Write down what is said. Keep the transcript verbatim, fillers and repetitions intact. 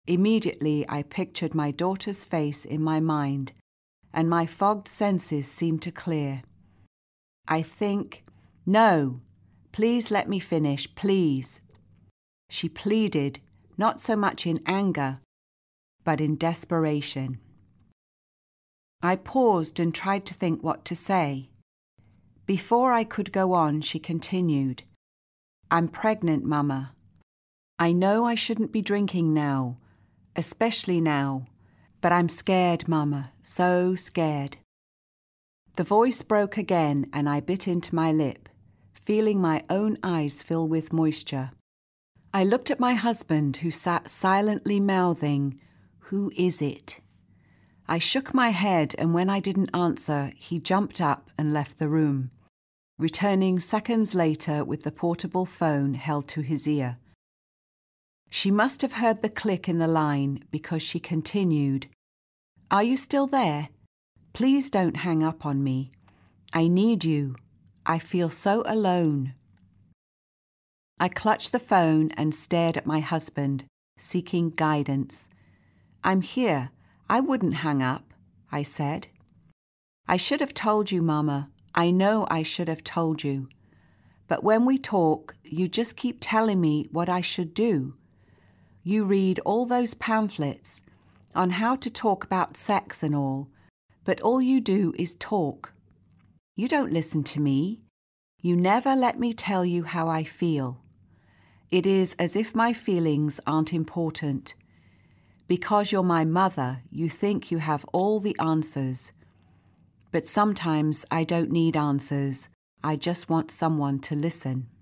Immediately I pictured my daughter's face in my mind, and my fogged senses seemed to clear. I think, "No, please let me finish, please." She pleaded, not so much in anger, but in desperation. I paused and tried to think what to say. Before I could go on, she continued, "I'm pregnant, Mama. I know I shouldn't be drinking now, especially now, but I'm scared, Mama, so scared." The voice broke again and I bit into my lip, feeling my own eyes fill with moisture. I looked at my husband, who sat silently mouthing, "Who is it?" I shook my head, and when I didn't answer, he jumped up and left the room, returning seconds later with the portable phone held to his ear. She must have heard the click in the line because she continued, "Are you still there? Please don't hang up on me. I need you. I feel so alone." I clutched the phone and stared at my husband, seeking guidance. "I'm here. I wouldn't hang up," I said. "I should have told you, Mama. I know I should have told you. But when we talk, you just keep telling me what I should do. You read all those pamphlets on how to talk about sex and all, but all you do is talk. You don't listen to me. You never let me tell you how I feel. It is as if my feelings aren't important. Because you're my mother, you think you have all the answers. But sometimes I don't need answers. I just want someone to listen."